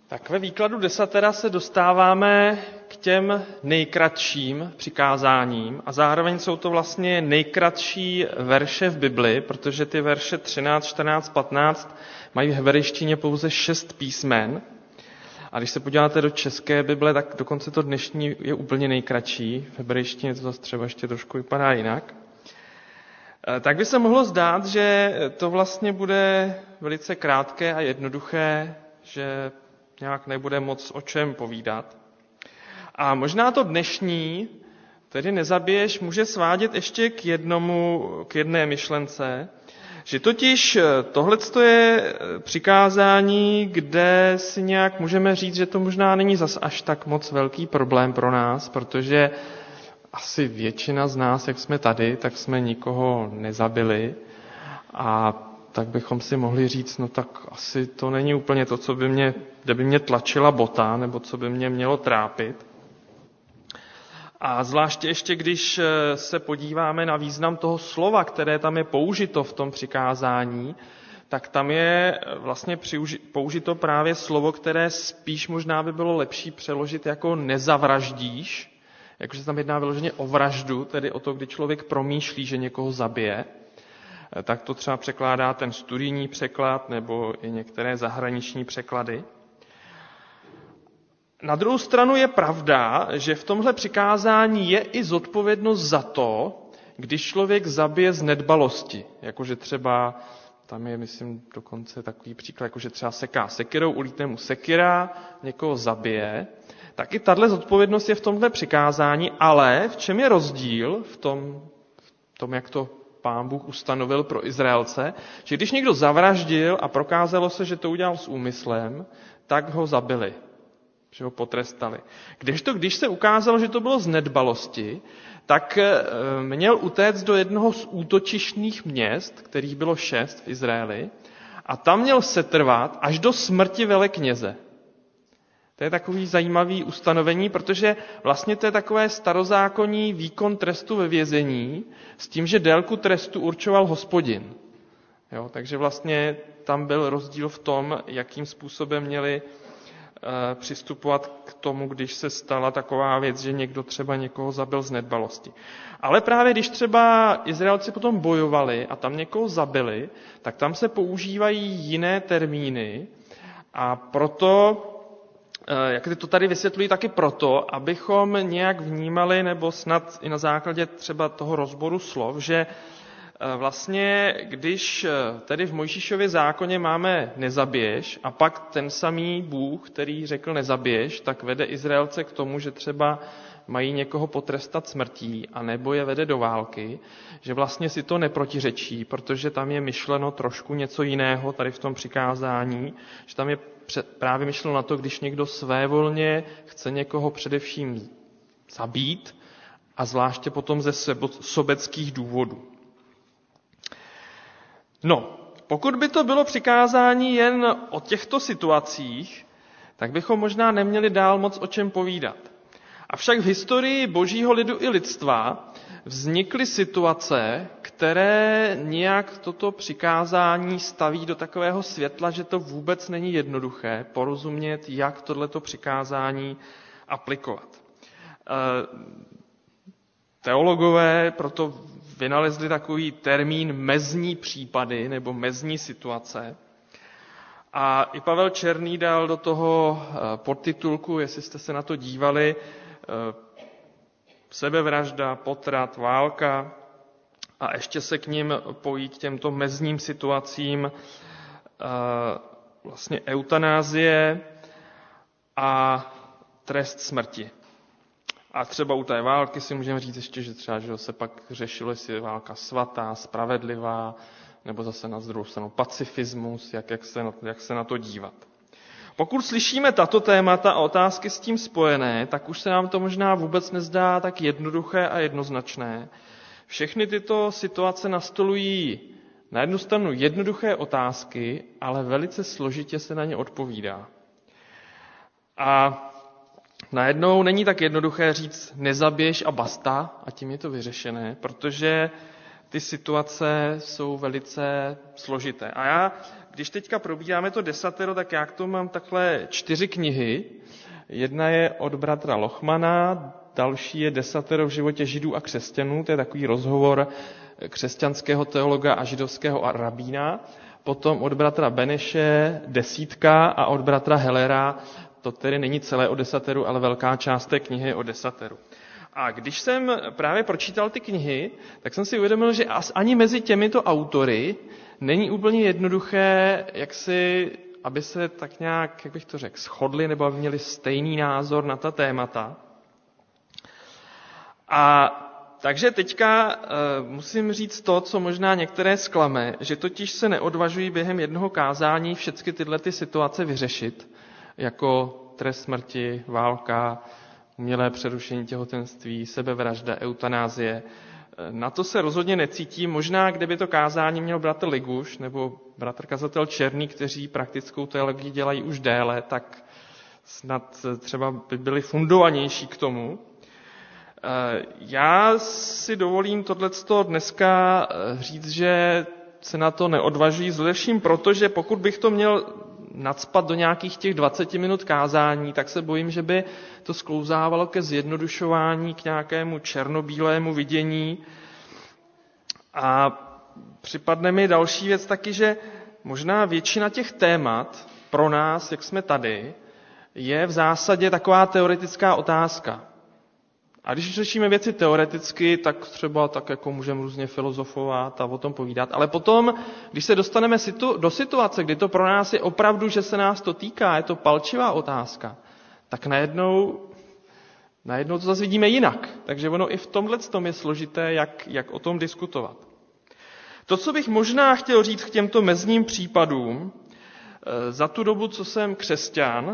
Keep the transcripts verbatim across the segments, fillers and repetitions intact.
Tak ve výkladu desatera se dostáváme k těm nejkratším přikázáním a zároveň jsou to vlastně nejkratší verše v Bibli, protože ty verše třináct, čtrnáct, patnáct mají v hebrejštině pouze šest písmen. A když se podíváte do české Bible, tak dokonce to dnešní je úplně nejkratší. V hebrejštině to zase třeba ještě trošku vypadá jinak. Tak by se mohlo zdát, že to vlastně bude velice krátké a jednoduché, že nějak nebude moc o čem povídat. A možná to dnešní, tedy nezabiješ, může svádět ještě k jednomu, k jedné myšlence, že totiž tohleto je přikázání, kde si nějak můžeme říct, že to možná není zas až tak moc velký problém pro nás, protože asi většina z nás, jak jsme tady, tak jsme nikoho nezabili a tak bychom si mohli říct, no tak asi to není úplně to, co by mě, kde by mě tlačila bota, nebo co by mě mělo trápit. A zvláště ještě, když se podíváme na význam toho slova, které tam je použito v tom přikázání, tak tam je vlastně použito právě slovo, které spíš možná by bylo lepší přeložit jako nezavraždíš, jakože tam jedná vyloženě o vraždu, tedy o to, kdy člověk promýšlí, že někoho zabije. Tak to třeba překládá ten studijní překlad nebo i některé zahraniční překlady. Na druhou stranu je pravda, že v tomhle přikázání je i zodpovědnost za to, když člověk zabije z nedbalosti. Jakože třeba, tam je, myslím, dokonce takový příklad, jakože třeba seká sekirou, ulítne mu sekira, někoho zabije. Tak i tahle zodpovědnost je v tomhle přikázání, ale v čem je rozdíl v tom, v tom jak to Pán Bůh ustanovil pro Izraelce, že když někdo zavraždil a prokázalo se, že to udělal s úmyslem, tak ho zabili, že ho potrestali. Kdežto, když se ukázalo, že to bylo z nedbalosti, tak měl utéct do jednoho z útočištních měst, kterých bylo šest v Izraeli, a tam měl setrvat až do smrti velekněze. To je takový zajímavý ustanovení, protože vlastně to je takové starozákonní výkon trestu ve vězení s tím, že délku trestu určoval Hospodin. Jo, takže vlastně tam byl rozdíl v tom, jakým způsobem měli e, přistupovat k tomu, když se stala taková věc, že někdo třeba někoho zabil z nedbalosti. Ale právě když třeba Izraelci potom bojovali a tam někoho zabili, tak tam se používají jiné termíny a proto jak to tady vysvětluji taky proto, abychom nějak vnímali, nebo snad i na základě třeba toho rozboru slov, že vlastně, když tedy v Mojžíšově zákoně máme nezabiješ a pak ten samý Bůh, který řekl nezabiješ, tak vede Izraelce k tomu, že třeba mají někoho potrestat smrtí a nebo je vede do války, že vlastně si to neprotiřečí, protože tam je myšleno trošku něco jiného tady v tom přikázání, že tam je právě myšleno na to, když někdo svévolně chce někoho především zabít a zvláště potom ze sobeckých důvodů. No, pokud by to bylo přikázání jen o těchto situacích, tak bychom možná neměli dál moc o čem povídat. Avšak v historii božího lidu i lidstva vznikly situace, které nějak toto přikázání staví do takového světla, že to vůbec není jednoduché porozumět, jak tohleto přikázání aplikovat. Teologové proto vynalezli takový termín mezní případy nebo mezní situace. A i Pavel Černý dal do toho podtitulku, jestli jste se na to dívali, sebevražda, potrat, válka a ještě se k ním pojí k těmto mezním situacím vlastně eutanázie a trest smrti. A třeba u té války si můžeme říct ještě, že třeba že se pak řešilo, jestli je válka svatá, spravedlivá, nebo zase na druhou stranu pacifismus, jak, jak, se na, jak se na to dívat. Pokud slyšíme tato témata a otázky s tím spojené, tak už se nám to možná vůbec nezdá tak jednoduché a jednoznačné. Všechny tyto situace nastolují na jednu stranu jednoduché otázky, ale velice složitě se na ně odpovídá. A najednou není tak jednoduché říct nezabiješ a basta a tím je to vyřešené, protože ty situace jsou velice složité. A já, když teďka probíráme to desatero, tak já k tomu mám takhle čtyři knihy. Jedna je od bratra Lochmana, další je Desatero v životě Židů a křesťanů, to je takový rozhovor křesťanského teologa a židovského rabína. Potom od bratra Beneše Desítka a od bratra Hellera, to tedy není celé o desateru, ale velká část té knihy je o desateru. A když jsem právě pročítal ty knihy, tak jsem si uvědomil, že ani mezi těmito autory není úplně jednoduché, jak si, aby se tak nějak, jak bych to řekl, shodli nebo aby měli stejný názor na ta témata. A takže teďka uh, musím říct to, co možná některé zklame, že totiž se neodvažují během jednoho kázání všechny tyhle ty situace vyřešit, jako trest smrti, válka, umělé přerušení těhotenství, sebevražda, eutanázie. Na to se rozhodně necítím. Možná, kdyby to kázání měl bratr Liguš nebo bratr kazatel Černý, kteří praktickou teologii dělají už déle, tak snad třeba by byli fundovanější k tomu. Já si dovolím tohleto dneska říct, že se na to neodvažují, především proto, že pokud bych to měl nacpat do nějakých těch dvacet minut kázání, tak se bojím, že by to sklouzávalo ke zjednodušování, k nějakému černobílému vidění. A připadne mi další věc taky, že možná většina těch témat pro nás, jak jsme tady, je v zásadě taková teoretická otázka. A když řešíme věci teoreticky, tak třeba tak jako můžeme různě filozofovat a o tom povídat. Ale potom, když se dostaneme situ- do situace, kdy to pro nás je opravdu, že se nás to týká, je to palčivá otázka, tak najednou, najednou to zase vidíme jinak. Takže ono i v tomhletom je složité, jak, jak o tom diskutovat. To, co bych možná chtěl říct k těmto mezním případům, za tu dobu, co jsem křesťan,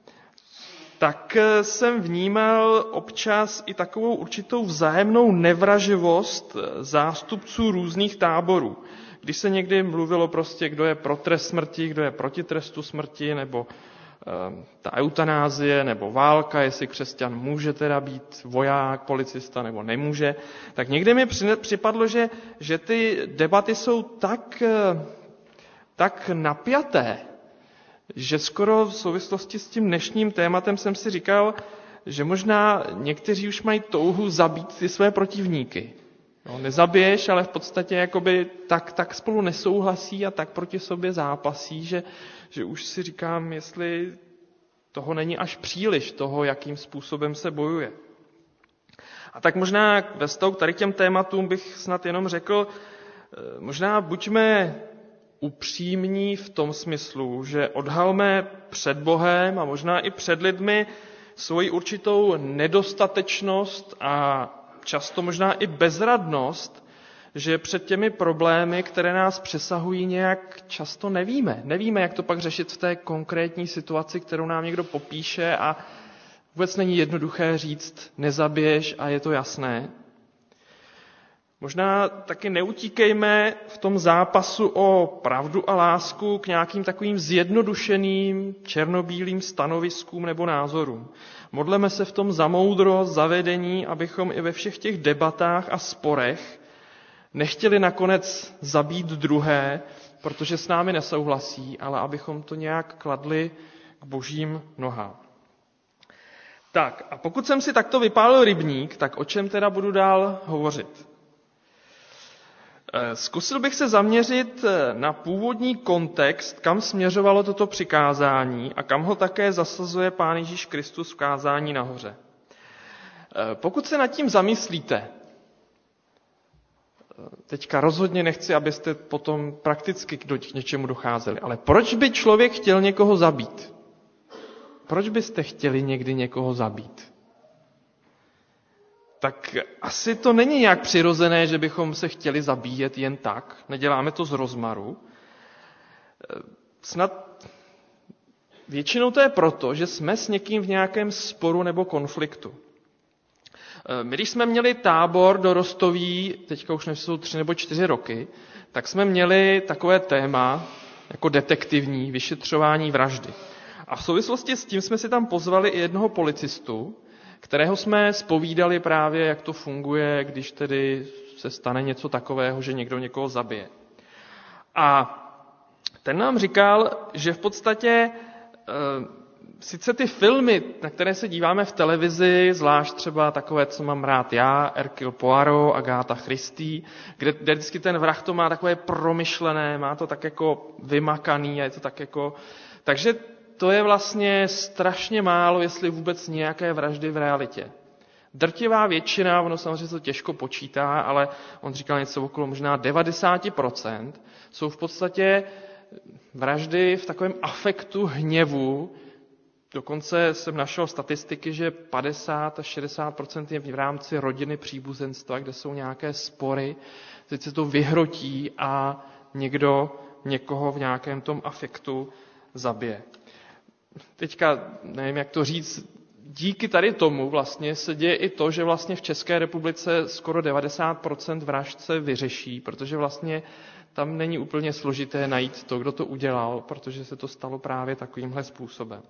tak jsem vnímal občas i takovou určitou vzájemnou nevraživost zástupců různých táborů. Když se někdy mluvilo prostě, kdo je pro trest smrti, kdo je proti trestu smrti, nebo e, ta eutanázie, nebo válka, jestli křesťan může teda být voják, policista, nebo nemůže, tak někdy mi připadlo, že, že ty debaty jsou tak, tak napjaté, že skoro v souvislosti s tím dnešním tématem jsem si říkal, že možná někteří už mají touhu zabít ty své protivníky. No, nezabiješ, ale v podstatě jakoby tak, tak spolu nesouhlasí a tak proti sobě zápasí, že, že už si říkám, jestli toho není až příliš, toho, jakým způsobem se bojuje. A tak možná ve vztahu k tady těm tématům bych snad jenom řekl, možná buďme upřímní v tom smyslu, že odhalme před Bohem a možná i před lidmi svoji určitou nedostatečnost a často možná i bezradnost, že před těmi problémy, které nás přesahují, nějak často nevíme. Nevíme, jak to pak řešit v té konkrétní situaci, kterou nám někdo popíše a vůbec není jednoduché říct nezabiješ a je to jasné. Možná taky neutíkejme v tom zápasu o pravdu a lásku k nějakým takovým zjednodušeným černobílým stanoviskům nebo názorům. Modleme se v tom za moudrost, za vedení, abychom i ve všech těch debatách a sporech nechtěli nakonec zabít druhé, protože s námi nesouhlasí, ale abychom to nějak kladli k božím nohám. Tak a pokud jsem si takto vypálil rybník, tak o čem teda budu dál hovořit? Zkusil bych se zaměřit na původní kontext, kam směřovalo toto přikázání a kam ho také zasazuje Pán Ježíš Kristus v kázání nahoře. Pokud se nad tím zamyslíte, teďka rozhodně nechci, abyste potom prakticky k něčemu docházeli, ale proč by člověk chtěl někoho zabít? Proč byste chtěli někdy někoho zabít? Tak asi to není nějak přirozené, že bychom se chtěli zabíjet jen tak. Neděláme to z rozmaru. Snad většinou to je proto, že jsme s někým v nějakém sporu nebo konfliktu. My, když jsme měli tábor do Rostoví, teďka už nejsou tři nebo čtyři roky, tak jsme měli takové téma jako detektivní vyšetřování vraždy. A v souvislosti s tím jsme si tam pozvali i jednoho policistu, kterého jsme zpovídali právě, jak to funguje, když tedy se stane něco takového, že někdo někoho zabije. A ten nám říkal, že v podstatě sice ty filmy, na které se díváme v televizi, zvlášť třeba takové, co mám rád já, Hercule Poirot, Agatha Christie, kde, kde vždycky ten vrah to má takové promyšlené, má to tak jako vymakaný a je to tak jako... Takže to je vlastně strašně málo, jestli vůbec nějaké vraždy v realitě. Drtivá většina, ono samozřejmě to těžko počítá, ale on říkal něco okolo možná devadesát procent, jsou v podstatě vraždy v takovém afektu hněvu. Dokonce jsem našel statistiky, že padesát až šedesát procent je v rámci rodiny příbuzenstva, kde jsou nějaké spory, teď se to vyhrotí a někdo někoho v nějakém tom afektu zabije. Teďka nevím, jak to říct, díky tady tomu vlastně se děje i to, že vlastně v České republice skoro devadesát procent vražd se vyřeší, protože vlastně tam není úplně složité najít to, kdo to udělal, protože se to stalo právě takovýmhle způsobem.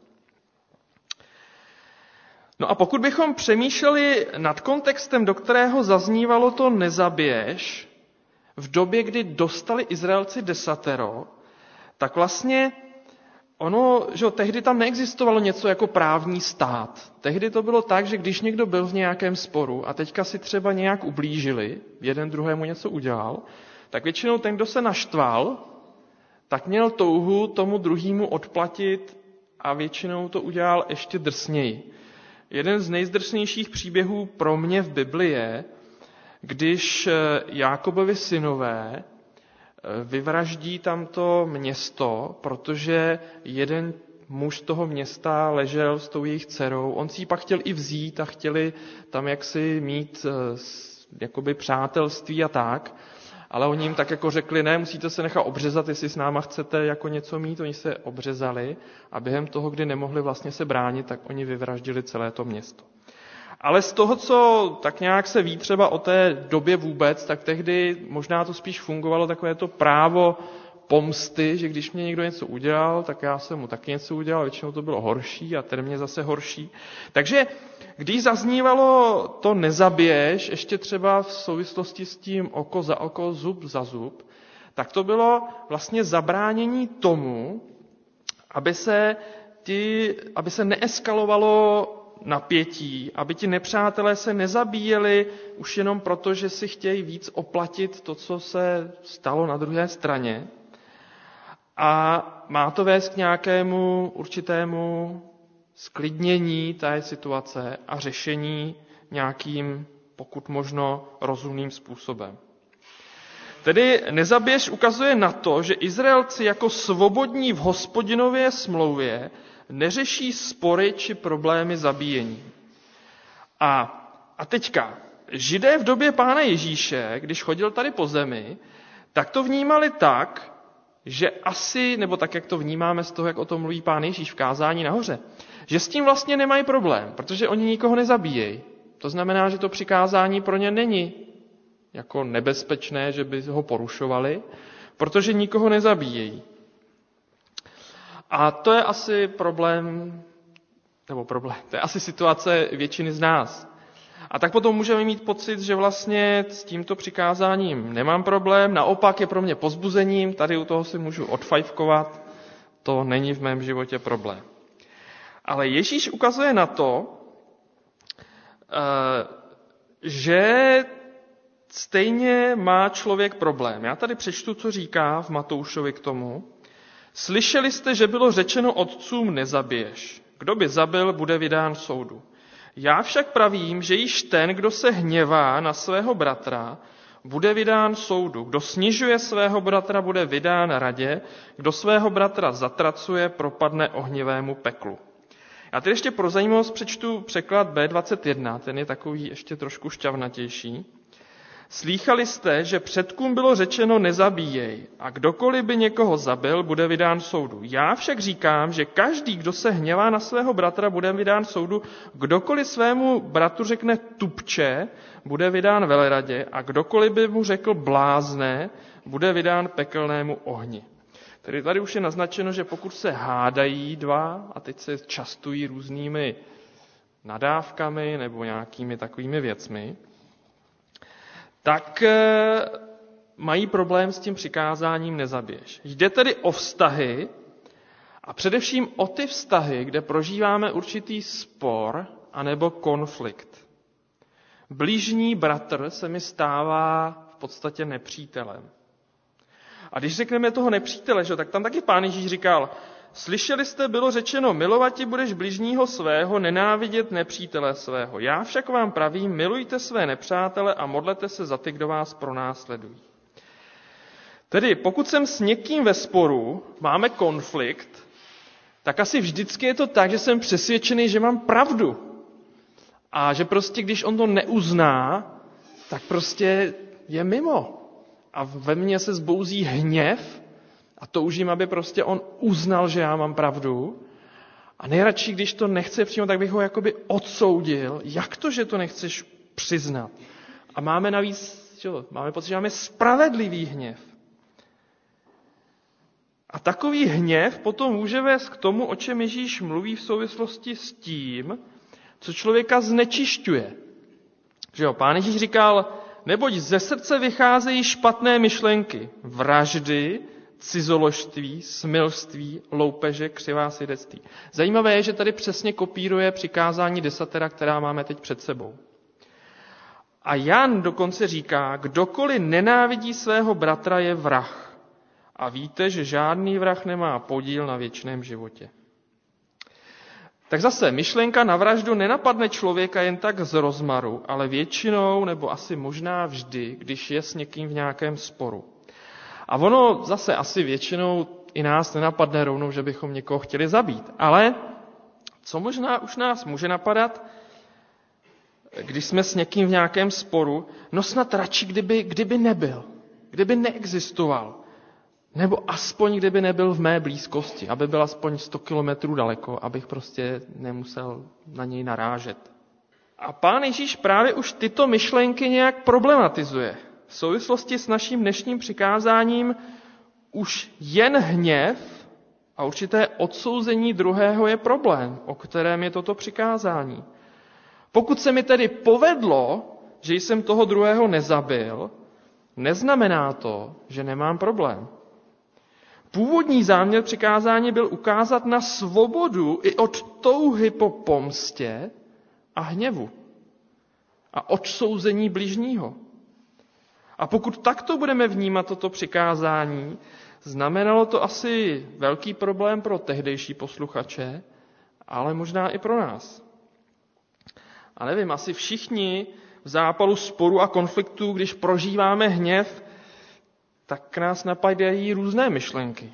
No a pokud bychom přemýšleli nad kontextem, do kterého zaznívalo to nezabiješ, v době, kdy dostali Izraelci desatero, tak vlastně ono, že tehdy tam neexistovalo něco jako právní stát. Tehdy to bylo tak, že když někdo byl v nějakém sporu a teďka si třeba nějak ublížili, jeden druhému něco udělal, tak většinou ten, kdo se naštval, tak měl touhu tomu druhému odplatit a většinou to udělal ještě drsněji. Jeden z nejzdrsnějších příběhů pro mě v Bibli je, když Jákobovi synové vyvraždí tamto město, protože jeden muž toho města ležel s tou jejich dcerou. On si ji pak chtěl i vzít a chtěli tam jaksi mít jakoby přátelství a tak, ale oni jim tak jako řekli, ne, musíte se nechat obřezat, jestli s náma chcete jako něco mít. Oni se obřezali a během toho, kdy nemohli vlastně se bránit, tak oni vyvraždili celé to město. Ale z toho, co tak nějak se ví třeba o té době vůbec, tak tehdy možná to spíš fungovalo takové to právo pomsty, že když mě někdo něco udělal, tak já jsem mu taky něco udělal, většinou to bylo horší a ten mě zase horší. Takže když zaznívalo to nezabiješ, ještě třeba v souvislosti s tím oko za oko, zub za zub, tak to bylo vlastně zabránění tomu, aby se, ti, aby se neeskalovalo napětí, aby ti nepřátelé se nezabíjeli už jenom proto, že si chtějí víc oplatit to, co se stalo na druhé straně. A má to vést k nějakému určitému sklidnění té situace a řešení nějakým, pokud možno, rozumným způsobem. Tedy nezabiješ ukazuje na to, že Izraelci jako svobodní v Hospodinově smlouvě neřeší spory či problémy zabíjení. A, a teďka, Židé v době Pána Ježíše, když chodil tady po zemi, tak to vnímali tak, že asi, nebo tak, jak to vnímáme z toho, jak o tom mluví Pán Ježíš v kázání nahoře, že s tím vlastně nemají problém, protože oni nikoho nezabíjejí. To znamená, že to přikázání pro ně není jako nebezpečné, že by ho porušovali, protože nikoho nezabíjejí. A to je asi problém, nebo problém, to je asi situace většiny z nás. A tak potom můžeme mít pocit, že vlastně s tímto přikázáním nemám problém, naopak je pro mě povzbuzením, tady u toho si můžu odfajfkovat, to není v mém životě problém. Ale Ježíš ukazuje na to, že stejně má člověk problém. Já tady přečtu, co říká v Matoušovi k tomu. Slyšeli jste, že bylo řečeno otcům nezabiješ. Kdo by zabil, bude vydán soudu. Já však pravím, že již ten, kdo se hněvá na svého bratra, bude vydán soudu. Kdo snižuje svého bratra, bude vydán radě. Kdo svého bratra zatracuje, propadne ohnivému peklu. Já teď ještě pro zajímavost přečtu překlad bé dvacet jedna, ten je takový ještě trošku šťavnatější. Slýchali jste, že předkům bylo řečeno nezabíjej a kdokoliv by někoho zabil, bude vydán soudu. Já však říkám, že každý, kdo se hněvá na svého bratra, bude vydán soudu. Kdokoliv svému bratu řekne tupče, bude vydán veleradě a kdokoliv by mu řekl blázne, bude vydán pekelnému ohni. Tedy tady už je naznačeno, že pokud se hádají dva a teď se častují různými nadávkami nebo nějakými takovými věcmi, tak mají problém s tím přikázáním nezabiješ. Jde tedy o vztahy a především o ty vztahy, kde prožíváme určitý spor anebo konflikt. Bližní bratr se mi stává v podstatě nepřítelem. A když řekneme toho nepřítele, že, tak tam taky Pán Ježíš říkal, slyšeli jste, bylo řečeno, milovati budeš bližního svého, nenávidět nepřítele svého. Já však vám pravím, milujte své nepřátele a modlete se za ty, kdo vás pronásledují. Tedy pokud jsem s někým ve sporu, máme konflikt, tak asi vždycky je to tak, že jsem přesvědčený, že mám pravdu. A že prostě, když on to neuzná, tak prostě je mimo. A ve mně se zbouzí hněv a toužím, aby prostě on uznal, že já mám pravdu. A nejradši, když to nechce přijmout, tak bych ho jakoby odsoudil. Jak to, že to nechceš přiznat? A máme navíc, čo, máme pocit, že máme spravedlivý hněv. A takový hněv potom může vést k tomu, o čem Ježíš mluví v souvislosti s tím, co člověka znečišťuje. Že jo, Pán Ježíš říkal, neboť ze srdce vycházejí špatné myšlenky, vraždy, cizoložství, smilství, loupeže, křivá svědectví. Zajímavé je, že tady přesně kopíruje přikázání desatera, která máme teď před sebou. A Jan dokonce říká, kdokoliv nenávidí svého bratra je vrah. A víte, že žádný vrah nemá podíl na věčném životě. Tak zase, myšlenka na vraždu nenapadne člověka jen tak z rozmaru, ale většinou, nebo asi možná vždy, když je s někým v nějakém sporu. A ono zase asi většinou i nás nenapadne rovnou, že bychom někoho chtěli zabít. Ale co možná už nás může napadat, když jsme s někým v nějakém sporu, no snad radši, kdyby, kdyby nebyl, kdyby neexistoval. Nebo aspoň, kdyby nebyl v mé blízkosti, aby byl aspoň sto kilometrů daleko, abych prostě nemusel na něj narážet. A Pán Ježíš právě už tyto myšlenky nějak problematizuje. V souvislosti s naším dnešním přikázáním už jen hněv a určité odsouzení druhého je problém, o kterém je toto přikázání. Pokud se mi tedy povedlo, že jsem toho druhého nezabil, neznamená to, že nemám problém. Původní záměr přikázání byl ukázat na svobodu i od touhy po pomstě a hněvu a odsouzení bližního. A pokud takto budeme vnímat toto přikázání, znamenalo to asi velký problém pro tehdejší posluchače, ale možná i pro nás. A nevím, asi všichni v zápalu sporu a konfliktů, když prožíváme hněv, tak nás napadají různé myšlenky.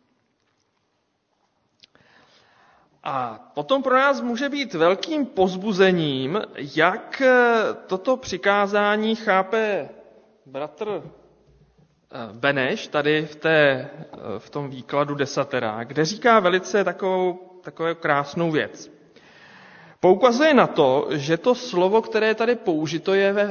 A potom pro nás může být velkým povzbuzením, jak toto přikázání chápe bratr Beneš tady v, té, v tom výkladu desatera, kde říká velice takovou, takovou krásnou věc. Poukazuje na to, že to slovo, které je tady použito, je ve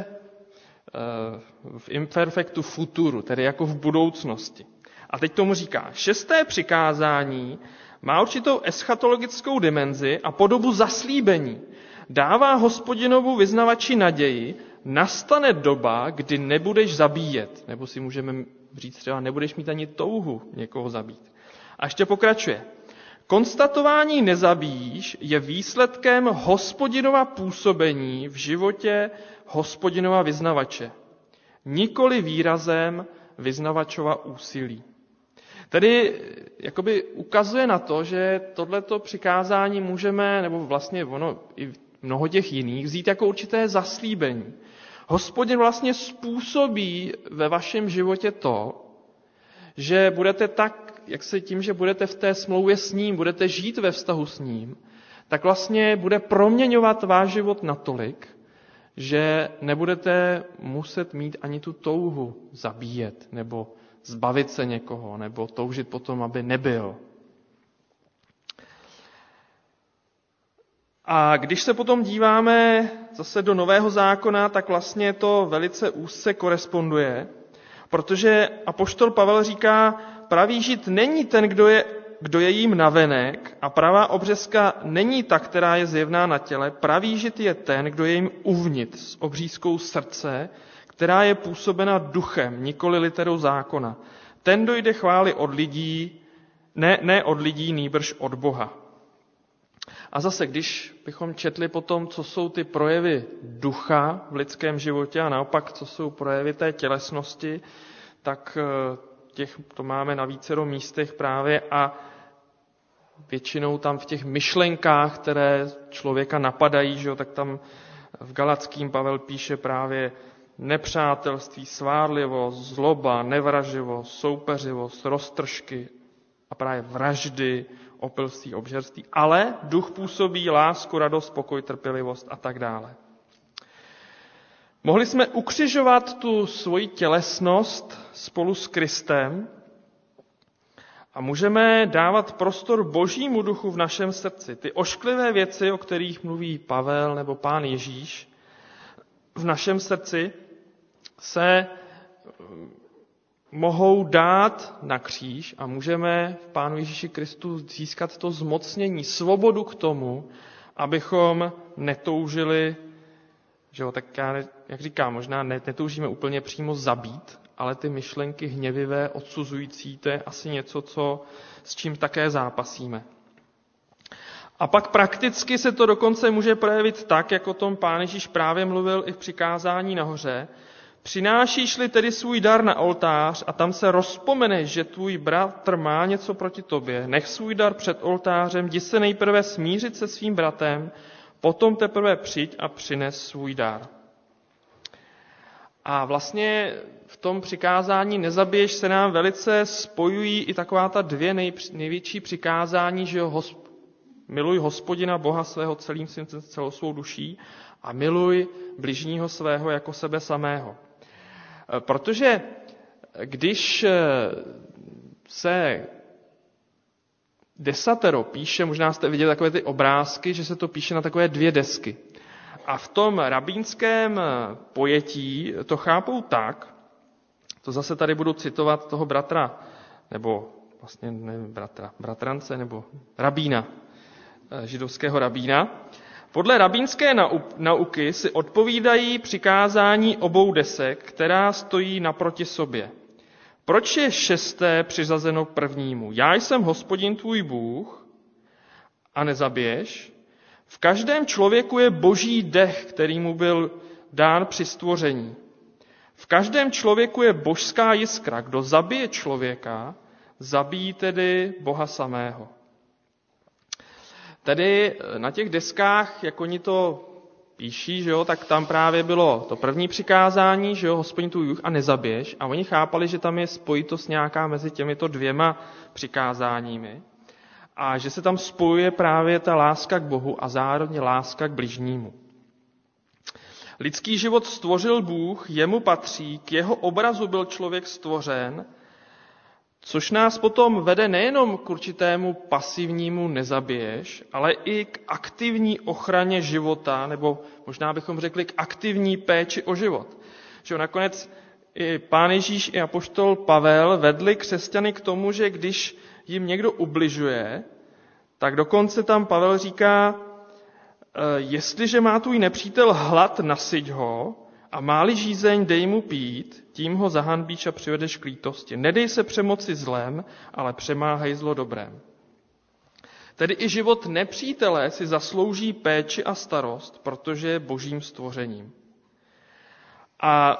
v imperfektu futuru, tedy jako v budoucnosti. A teď tomu říká, šesté přikázání má určitou eschatologickou dimenzi a podobu zaslíbení. Dává Hospodinovu vyznavači naději, nastane doba, kdy nebudeš zabíjet, nebo si můžeme říct třeba, nebudeš mít ani touhu někoho zabít. A ještě pokračuje. Konstatování nezabíjíš je výsledkem Hospodinova působení v životě Hospodinova vyznavače, nikoli výrazem vyznavačova úsilí. Tedy jakoby ukazuje na to, že tohleto přikázání můžeme, nebo vlastně ono i mnoho těch jiných, vzít jako určité zaslíbení. Hospodin vlastně způsobí ve vašem životě to, že budete tak, jak se tím, že budete v té smlouvě s ním, budete žít ve vztahu s ním, tak vlastně bude proměňovat váš život natolik, že nebudete muset mít ani tu touhu zabíjet, nebo zbavit se někoho, nebo toužit potom, aby nebyl. A když se potom díváme zase do Nového zákona, tak vlastně to velice úzce koresponduje, protože apoštol Pavel říká, pravý žid není ten, kdo je, kdo je jím navenek a pravá obřezka není ta, která je zjevná na těle. Pravý žid je ten, kdo je jim uvnitř s obřízkou srdce, která je působena duchem, nikoli literou zákona. Ten dojde chvály od lidí, ne, ne od lidí, nýbrž od Boha. A zase, když bychom četli potom, co jsou ty projevy ducha v lidském životě a naopak, co jsou projevy té tělesnosti, tak těch, to máme na vícero místech právě a většinou tam v těch myšlenkách, které člověka napadají, že jo, tak tam v Galackým Pavel píše právě nepřátelství, svárlivost, zloba, nevraživost, soupeřivost, roztržky a právě vraždy, opilství, obžerství, ale duch působí lásku, radost, pokoj, trpělivost a tak dále. Mohli jsme ukřižovat tu svoji tělesnost spolu s Kristem a můžeme dávat prostor Božímu duchu v našem srdci. Ty ošklivé věci, o kterých mluví Pavel nebo Pán Ježíš, v našem srdci se mohou dát na kříž a můžeme v Pánu Ježíši Kristu získat to zmocnění, svobodu k tomu, abychom netoužili, že jo, tak já, jak říkám, možná netoužíme úplně přímo zabít, ale ty myšlenky hněvivé, odsuzující, to je asi něco, co, s čím také zápasíme. A pak prakticky se to dokonce může projevit tak, jak o tom Pán Ježíš právě mluvil i v přikázání nahoře. Přinášíš-li tedy svůj dar na oltář a tam se rozpomeneš, že tvůj bratr má něco proti tobě, nech svůj dar před oltářem, jdi se nejprve smířit se svým bratem, potom teprve přijď a přines svůj dar. A vlastně v tom přikázání nezabiješ se nám velice spojují i taková ta dvě nej, největší přikázání, že jo, hosp, miluj Hospodina Boha svého celým svým, celou svou duší a miluj bližního svého jako sebe samého. Protože když se desatero píše, možná jste viděli takové ty obrázky, že se to píše na takové dvě desky. A v tom rabínském pojetí to chápou tak, to zase tady budu citovat toho bratra, nebo vlastně nevím, bratra, bratrance, nebo rabína, židovského rabína. Podle rabínské nauky si odpovídají přikázání obou desek, která stojí naproti sobě. Proč je šesté přiřazeno prvnímu? Já jsem Hospodin tvůj Bůh a nezabiješ. V každém člověku je boží dech, který mu byl dán při stvoření. V každém člověku je božská jiskra. Kdo zabije člověka, zabíjí tedy Boha samého. Tedy na těch deskách, jak oni to píší, že jo, tak tam právě bylo to první přikázání, že jo, Hospodin tvůj Bůh a nezabiješ. A oni chápali, že tam je spojitost nějaká mezi těmito dvěma přikázáními. A že se tam spojuje právě ta láska k Bohu a zároveň láska k bližnímu. Lidský život stvořil Bůh, jemu patří, k jeho obrazu byl člověk stvořen, což nás potom vede nejenom k určitému pasivnímu nezabiješ, ale i k aktivní ochraně života, nebo možná bychom řekli k aktivní péči o život. Že nakonec i Pán Ježíš i apoštol Pavel vedli křesťany k tomu, že když jim někdo ubližuje, tak dokonce tam Pavel říká, jestliže má tvůj nepřítel hlad, nasyť ho a má-li žízeň, dej mu pít, tím ho zahanbíš a přivedeš k lítosti. Nedej se přemoci zlem, ale přemáhej zlo dobrém. Tedy i život nepřítele si zaslouží péči a starost, protože je božím stvořením. A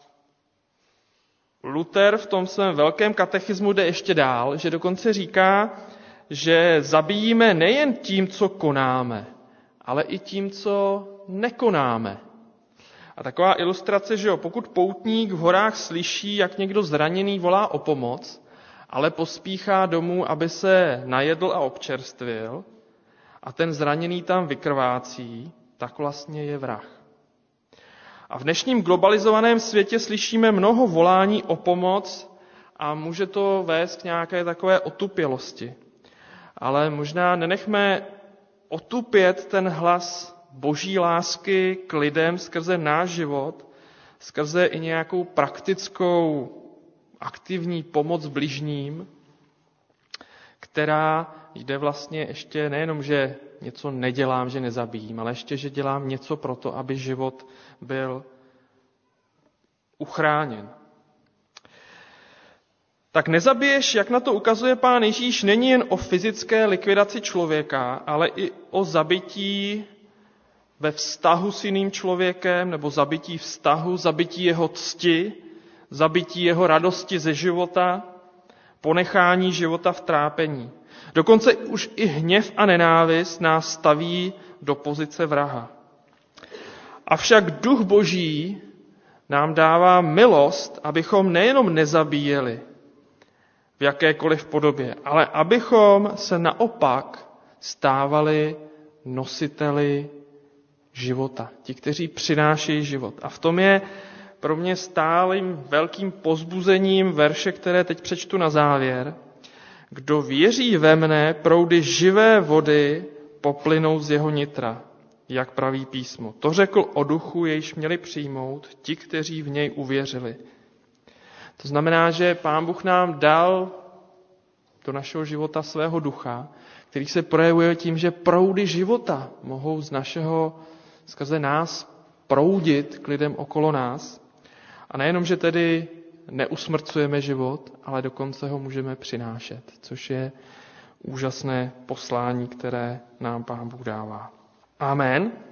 Luther v tom svém velkém katechismu jde ještě dál, že dokonce říká, že zabijíme nejen tím, co konáme, ale i tím, co nekonáme. A taková ilustrace, že jo, pokud poutník v horách slyší, jak někdo zraněný volá o pomoc, ale pospíchá domů, aby se najedl a občerstvil, a ten zraněný tam vykrvácí, tak vlastně je vrah. A v dnešním globalizovaném světě slyšíme mnoho volání o pomoc a může to vést k nějaké takové otupělosti. Ale možná nenechme otupět ten hlas boží lásky k lidem skrze náš život, skrze i nějakou praktickou aktivní pomoc bližním, která jde vlastně ještě nejenom, že něco nedělám, že nezabijím, ale ještě, že dělám něco pro to, aby život byl uchráněn. Tak nezabiješ, jak na to ukazuje Pán Ježíš, není jen o fyzické likvidaci člověka, ale i o zabití ve vztahu s jiným člověkem, nebo zabití vztahu, zabití jeho cti, zabití jeho radosti ze života, ponechání života v trápení. Dokonce už i hněv a nenávist nás staví do pozice vraha. Avšak Duch Boží nám dává milost, abychom nejenom nezabíjeli v jakékoliv podobě, ale abychom se naopak stávali nositeli života. Ti, kteří přinášejí život. A v tom je pro mě stálým velkým povzbuzením verše, které teď přečtu na závěr. Kdo věří ve mne, proudy živé vody poplynou z jeho nitra, jak praví písmo. To řekl o duchu, jejž měli přijmout ti, kteří v něj uvěřili. To znamená, že Pán Bůh nám dal do našeho života svého ducha, který se projevuje tím, že proudy života mohou z našeho, skrze nás, proudit k lidem okolo nás. A nejenom, že tedy neusmrcujeme život, ale dokonce ho můžeme přinášet, což je úžasné poslání, které nám Pán Bůh dává. Amen.